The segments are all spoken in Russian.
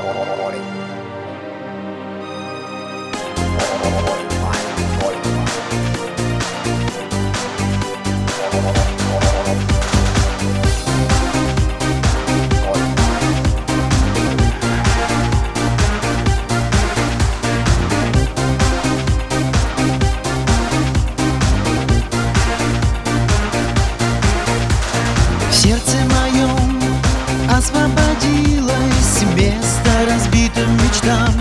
В сердце моем освободилось место разбитым мечтам.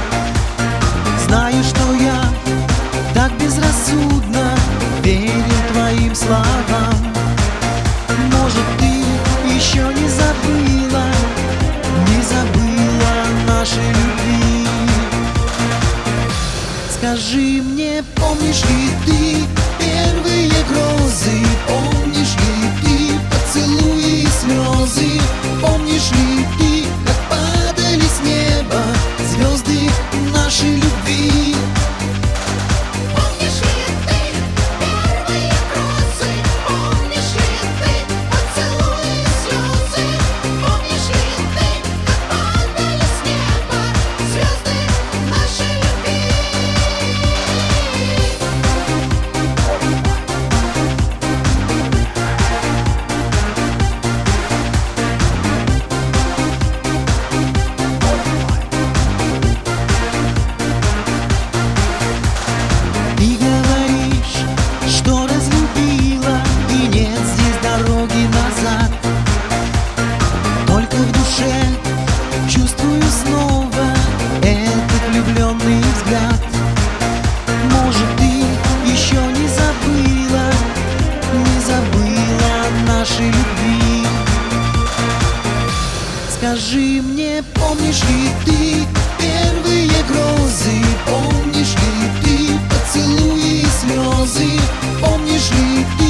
Знаю, что я так безрассудно верил твоим словам. Может, ты еще не забыла нашей любви. Скажи мне, помнишь ли ты первые грозы? Помнишь ли ты поцелуи и слезы? Помнишь ли ты, как падали с неба звезды нашей любви? Помнишь ли ты первые грозы? Помнишь ли ты поцелуи и слезы? Помнишь ли ты, как падали с неба звезды нашей любви? Ты говоришь, что разлюбила, и нет здесь дороги назад. Только в душе чувствую снова этот влюбленный взгляд. Может, ты еще не забыла нашей любви. Скажи мне, помнишь ли ты первые грозы? Помнишь ли ты поцелуи и слезы? Помнишь ли ты